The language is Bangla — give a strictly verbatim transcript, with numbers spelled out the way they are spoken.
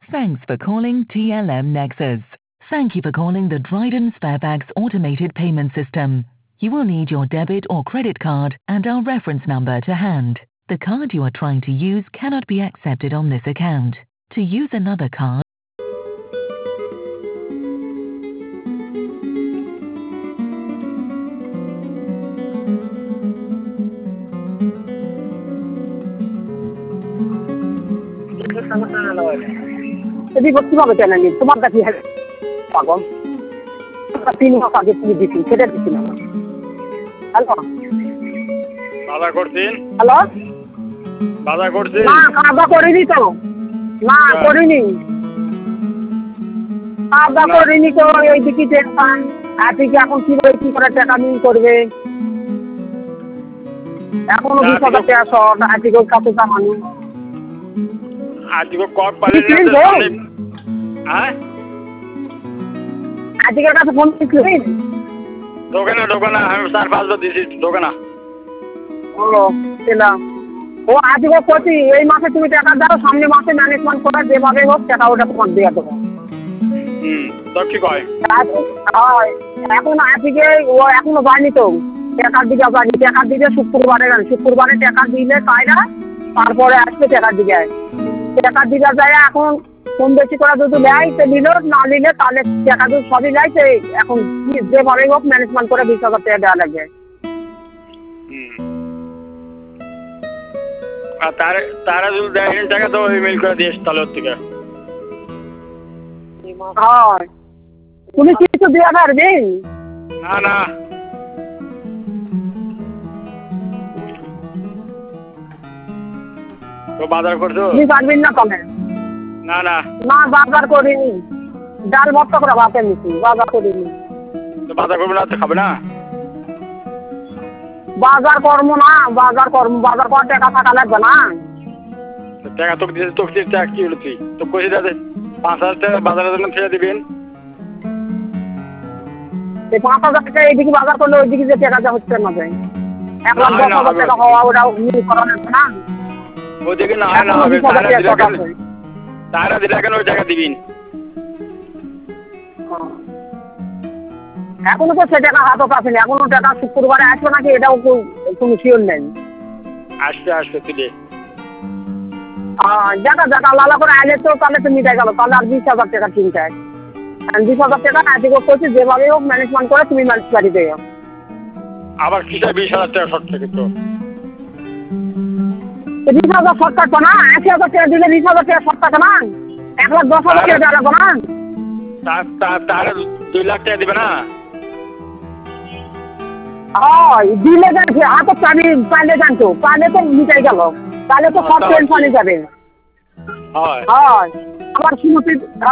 Thanks for calling T L M Nexus. Thank you for calling the Dryden Sparebags automated payment system. You will need your debit or credit card and our reference number to hand. The card you are trying to use cannot be accepted on this account. To use another card, যদি কিভাবে জানেন তোমার কাছে পাগল তিন মাস আগে তুমি দিচ্ছি সেটা দিচ্ছি না হ্যালো বাজার করছেন হ্যালো বাজার করছেন না খাওয়া করিনি তো না করিনি খাওয়া করিনি তো এই দিকে দেখতাম আজকে এখন কিভাবে কি করে টাকা নিয়ে করবে এখনো বিশ হাজার টাকা শর্ট আজকে কাছে কামানো আজকে কক পালে হ্যাঁ আজকের কাছে ফোন করছিলেন দোকানে দোকানে আমি চার পাঁচবার দিছি দোকানে ও পেলাম ও আজকে করছি এই মাসে তুমি টাকা দাও সামনে মাসে ম্যানেজমেন্ট করে যেভাবে হোক টাকা ওটা তোমার দিয়ে দেবো হুম তো কি কয় এখন আজকে ও এখনো যায়নি তো টাকার দিকে যায়নি টাকার দিকে শুক্রবারে যান শুক্রবারে টাকা দিলে তাই না তারপরে আসবে টাকার দিকে টাকার দিকে যায় এখন কম বেশি করে যদি নেয় তো নিল না নিলে তাহলে টাকা যদি সবই নেয় তো এখন যেভাবে হোক ম্যানেজমেন্ট করে বিশ হাজার টাকা দেওয়া লাগবে আর তার তারা যদি দেয় টাকা তো ইমেল করে দিস তাহলে ওর থেকে হয় তুমি কিছু দেওয়া পারবেন না না তো বাজার করছো তুমি পারবেন না কমে না না না বাজার করিনি ডাল ভর্তা করে ভাতে নিচ্ছি বাজার করিনি তো বাজার করবে না তো খাবে না বাজার করবো না বাজার করবো বাজার করার টাকা থাকা লাগবে না টাকা তোকে দিয়েছে তোকে টাকা কি হলো তুই তো কইছি দাদা পাঁচ হাজার টাকা বাজারের জন্য ফেলে দিবেন এই পাঁচ হাজার টাকা এইদিকে বাজার করলে ওইদিকে যে টাকাটা হচ্ছে না যায় এক লাখ দশ হাজার টাকা হওয়া ওটাও করা লাগবে না ওইদিকে না হয় না হবে তারা দিলে কেন ওই টাকা দিবেন এখনো তো সে টাকা হাতও আসেনি এখনো টাকা শুক্রবারে আসবে নাকি এটাও কোনো শিওর নেই আসবে আসবে তুলে দেখা দেখা লালা করে আইলে তো তাহলে তো মিটাই গেল তাহলে আর বিশ হাজার টাকা চিন্তায় বিশ হাজার টাকা আজকে করছি যেভাবে হোক ম্যানেজমেন্ট করে তুমি ম্যানেজ গাড়ি দেও আবার কিসে বিশ হাজার টাকা শর্ট থেকে তো বিশ হাজার শর্ট থাকবো না আশি হাজার টাকা দিলে বিশ হাজার টাকা শর্ট থাকে না এক লাখ দশ হাজার টাকা দেওয়া লাগবো না তাহলে দুই লাখ টাকা দিবে না হয় দিলে জানছে হাতে পানি পাইলে জানতো পাইলে তো মিটাই গেল তাহলে তো সব টেনশনে যাবে হয় হয় আমার সুমতি